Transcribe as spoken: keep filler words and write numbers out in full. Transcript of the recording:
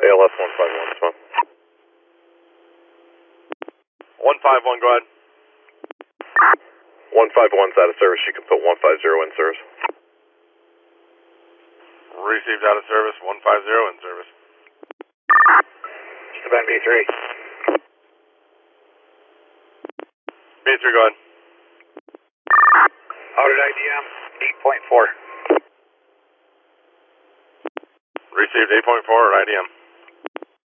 L S one five one, it's fine. one five one, go ahead. one five one's out of service. You can put one five zero in service. Received out of service. one five zero in service. Just B three. B three, go ahead. Outed I D M eight point four. Received eight point four at I D M.